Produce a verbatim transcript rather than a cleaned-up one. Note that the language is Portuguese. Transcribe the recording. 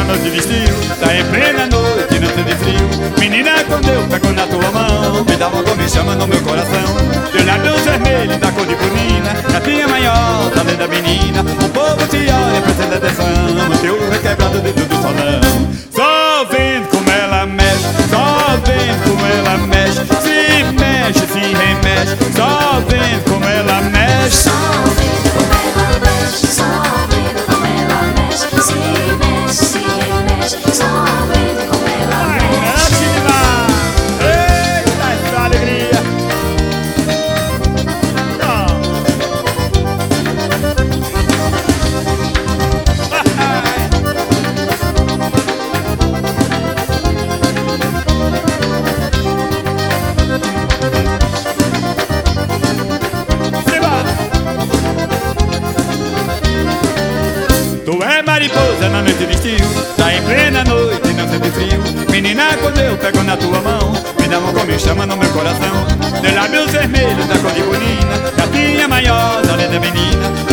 noite de estio, tá em plena noite, não tem frio. Menina, quando eu pego na tua mão, me dá uma dor, me chama no meu coração. Teu lábios vermelhos da cor de purina, gatinha maior, tá linda menina. O povo te olha, prestando atenção, teu requebrado dentro do salão. Só vendo como ela mexe, só vendo como ela mexe. Se mexe, se remexe, só vendo como ela mexe. Só vendo como ela mexe, só vendo como ela mexe. Se mexe, se remexe, só vendo como ela mexe. Eita, essa alegria! Tu é mariposa na noite de estio, tá em plena noite, não sente frio. Menina, quando eu pego na tua mão, me dá uma como me chama no meu coração. Teu lábios vermelhos da cor de bonina, gatinha maior, da linda menina.